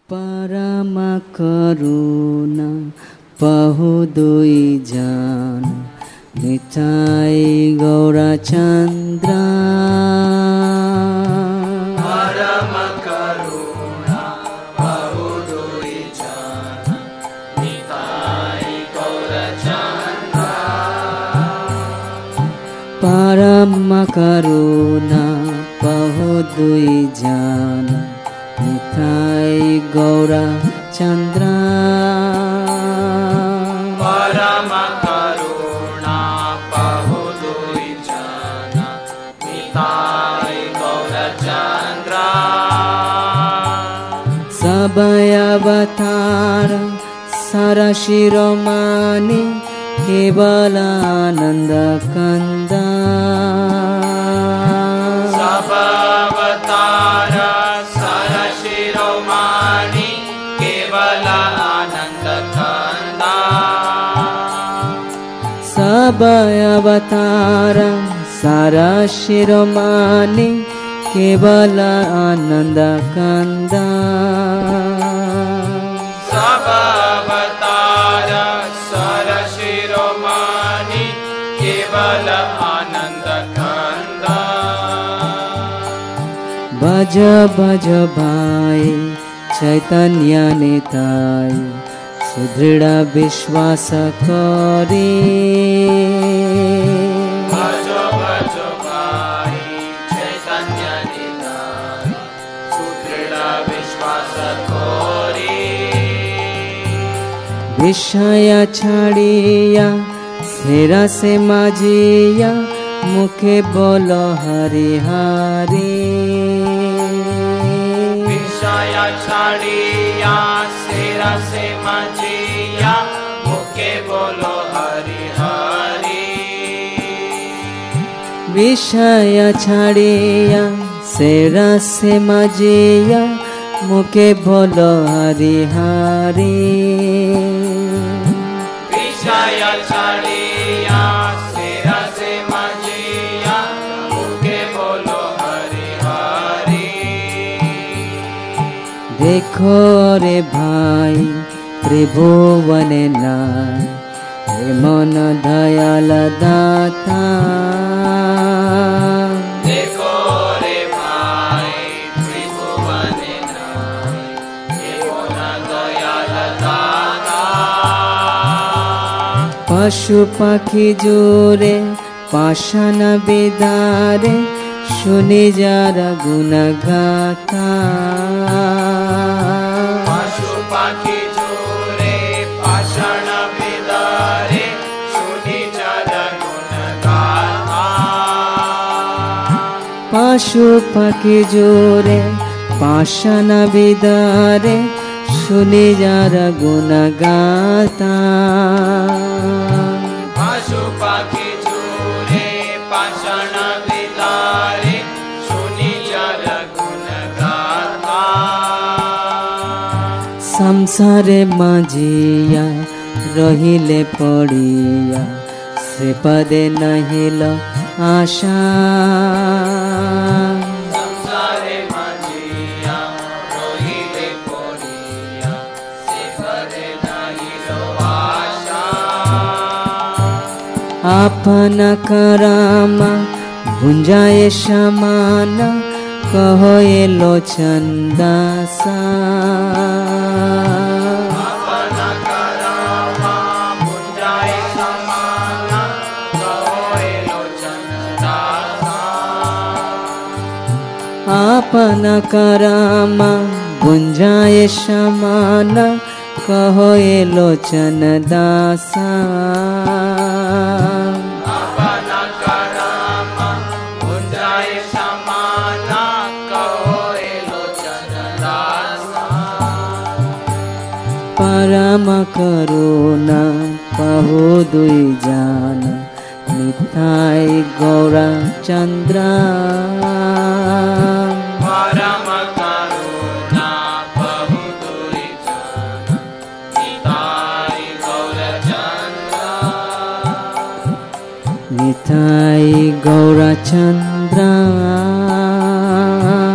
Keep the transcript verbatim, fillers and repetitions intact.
परम करुणा बहु दुई जन निताई गौरचंद्र। परम करुणा बहु दुई जन निताई गौरचंद्र। परम करुणा बहु दुई जन निताई गौरचंद्र। परम करुणा बहु दुई जन निताई गौरचंद्र। सबय अवतार सारा शिरोमणि केवल आनंद कंद। सब अवतार सारा शिरोमणि केवल आनंद कंद। सब अवतार सारा शिरोमणि केवल आनंद कंद। सब अवतार सारा शिरोमणि केवल आनंद कंद। भज भज भाई चैतन्य निताई सुदृढ़ विश्वास करे। भज भज भाई चैतन्य निताई सुदृढ़ विश्वास करे। विषय छाड़िया सेरा से माजिया मुखे बोलो हरि हरि। विषय छाड़िया सेरा से माजिया मुखे बोलो हरि हरि। विषय छाड़िया सेरा से माजिया मुखे बोलो हरि हरि। विषय छाड़िया सेरा से माजिया मुखे बोलो हरि हरि। देखो रे भाई त्रिभुवन नाय हे मन दयाल दाता। देखो रे भाई त्रिभुवन नाय हे मन दयाल दाता। पशु पक्षी जोरे पाषाण विदारे सुनि जार गुण गाथा। पशु पक्षी जोरे पाषाण विदारे सुनि जार गुण गाथा। पशु पक्षी जोरे पाषाण विदारे सुनि जार गुण गाथा। पशु पक्षी जोरे पाषाण विदारे सुनि जार गुण गाथा। संसारे माजिया रहिले पड़िया से पदे नहिल आशा। संसारे माजिया रहिले पड़िया से पदे नहिल आशा। आपन करामा भुंजाए समान कहो ये लोचन दासा। अपन करामा भुंजाए समान कहो ये लोचन दासा। आपन करामा भुंजाए समान कहो ये लोचन दासा। अपन करामा भुंजाए समान कहो ये लोचन दासा। परम करुणा बहु दुई जन निताई गौरचंद्र। परम करुणा बहु दुई जन निताई गौरचंद्र। निताई गौरचंद्र।